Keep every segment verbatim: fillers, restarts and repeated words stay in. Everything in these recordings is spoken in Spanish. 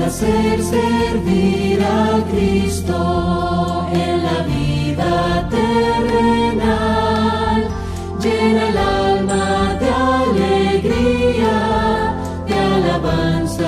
placer servir a Cristo en la vida terrenal. Llena el alma de alegría, de alabanza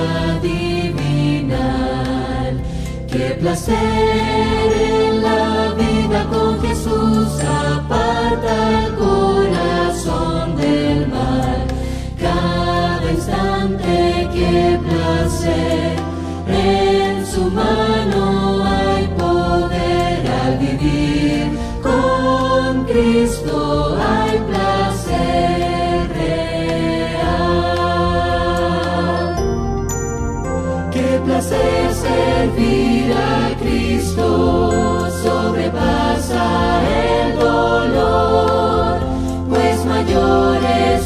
divinal. Qué placer en la vida con Jesús, aparta el corazón del mal. Cada instante, qué placer, en su mano hay poder al vivir. Con Cristo hay placer real. Qué placer servir a Cristo, sobrepasa el dolor, pues mayores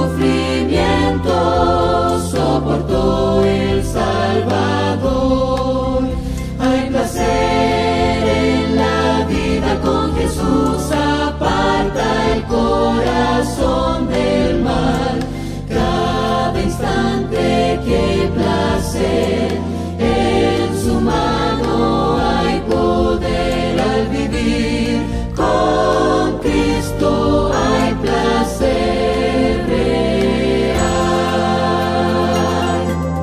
sufrimientos soportó el Salvador. Hay placer en la vida con Jesús, aparta el corazón del mal. Cada instante, qué placer, en su mano hay poder al vivir. Con Cristo hay placer real.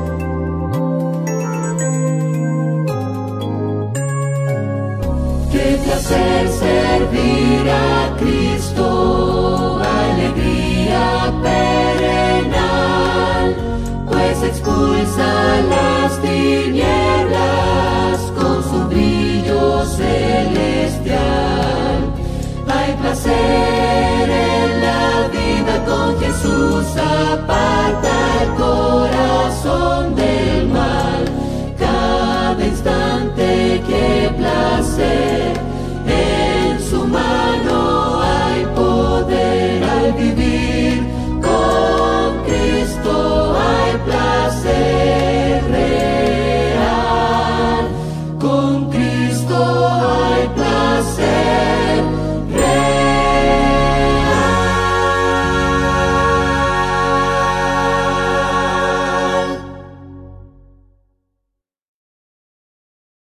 Qué placer servir a Cristo, alegría perenal, pues expulsa las tinieblas con su brillo celestial. Hay placer en la vida con Jesús, aparta el corazón